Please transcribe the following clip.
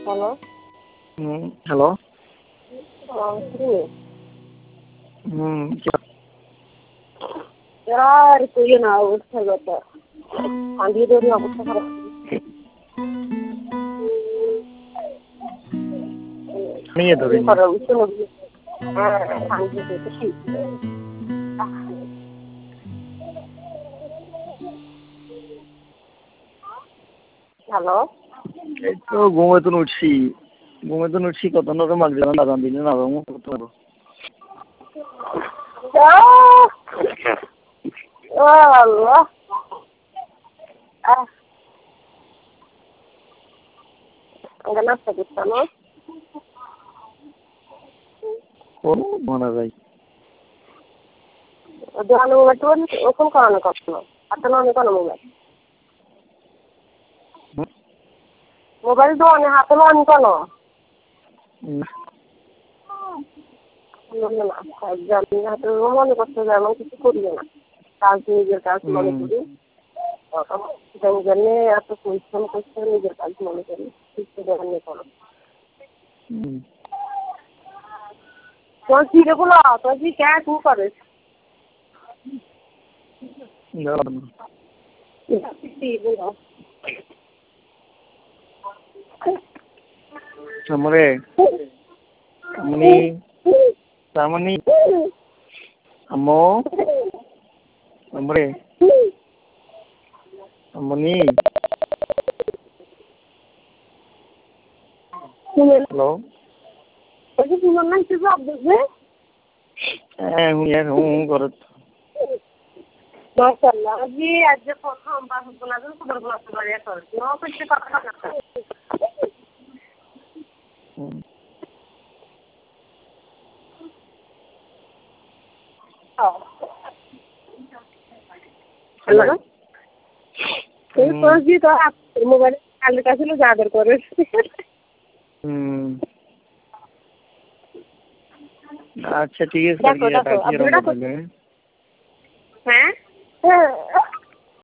Hello. Hello. আর কইও না, অবস্থা যত কান্দিয়ে ধরি, অবস্থা খারাপ। নিয়ে ধরি হ্যালো। এই তো ঘুমাইতে উঠছি কত না মাগরিব আজান দিলে না ঘুম করতে পারবো। আল্লাহ নাস্তা করতাম মনে যায় ওখান করানো কখনো হাতে না কোনো মোবাইল দোকানে হাতে না কোনো হাতে মনে করতে যায়, এমন কিছু করিও না, কাজ নিজের কাজ মনে করি, জন্য এত পরিশ্রম করছে, নিজের কাজ মনে করি, নিয়ে করো। তোর কি রে বলো, তোর কি কে তু করিস हमरे सामनी अम्मो हमरे अम्मनी हेलो তোমার নাম কি জব দেখবে? हूँ करत মাশাআল্লাহ, জি আজ প্রথম বাসগুলো সুন্দর গুলো বাড়িয়া করছি, ও কিছু কথা না। হ্যালো। তোর জি তো মোবাইলে কালের কাছে জাদর করে। আচ্ছা ঠিক আছে। হ্যাঁ